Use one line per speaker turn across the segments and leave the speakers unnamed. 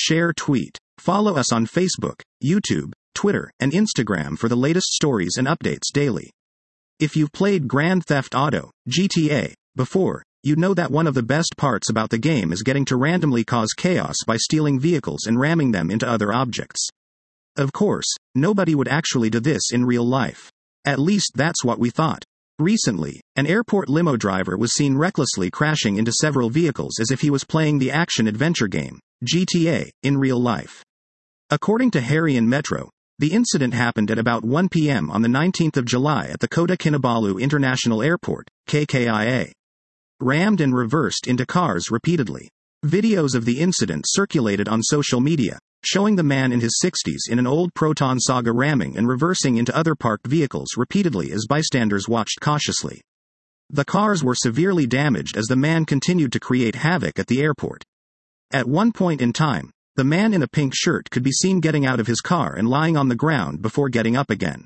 Share tweet. Follow us on Facebook, YouTube, Twitter, and Instagram for the latest stories and updates daily. If you've played Grand Theft Auto, GTA, before, you know that one of the best parts about the game is getting to randomly cause chaos by stealing vehicles and ramming them into other objects. Of course, nobody would actually do this in real life. At least that's what we thought. Recently, an airport limo driver was seen recklessly crashing into several vehicles as if he was playing the action-adventure game, GTA, in real life. According to Harry and Metro, the incident happened at about 1 p.m. on the 19th of July at the Kota Kinabalu International Airport, KKIA. Rammed and reversed into cars repeatedly. Videos of the incident circulated on social media, showing the man in his 60s in an old Proton Saga ramming and reversing into other parked vehicles repeatedly as bystanders watched cautiously. The cars were severely damaged as the man continued to create havoc at the airport. At one point in time, the man in a pink shirt could be seen getting out of his car and lying on the ground before getting up again.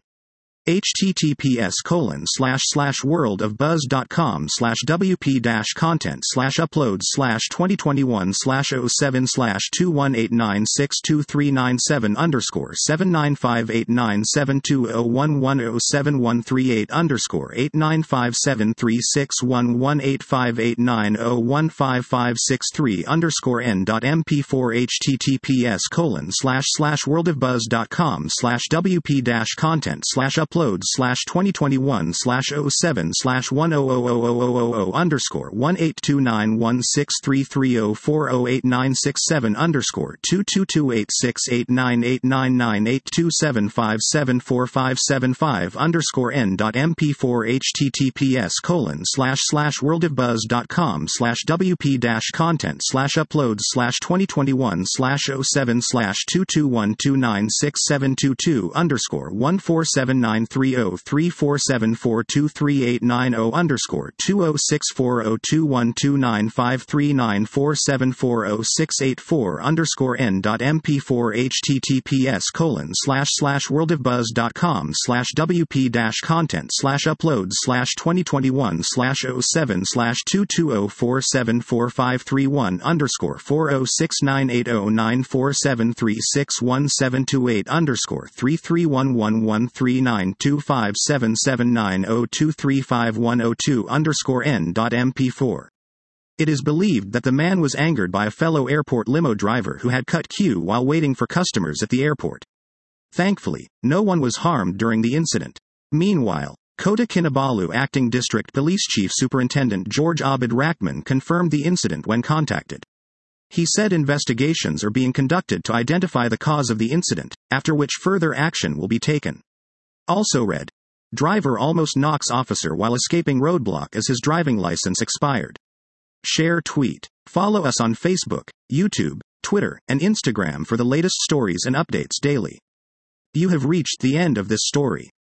https://worldofbuzz.com/wp-content/uploads/2021/0761722_68989927571439474574531_score/N.MP4HTTPS://2021/007/2212957922571023510233111392539479902335113925790235110 underscore It is believed that the man was angered by a fellow airport limo driver who had cut queue while waiting for customers at the airport. Thankfully, no one was harmed during the incident. Meanwhile, Kota Kinabalu Acting District Police Chief Superintendent George Abid Rahman confirmed the incident when contacted. He said investigations are being conducted to identify the cause of the incident, after which further action will be taken. Also read. Driver almost knocks officer while escaping roadblock as his driving license expired. Share tweet. Follow us on Facebook, YouTube, Twitter, and Instagram for the latest stories and updates daily. You have reached the end of this story.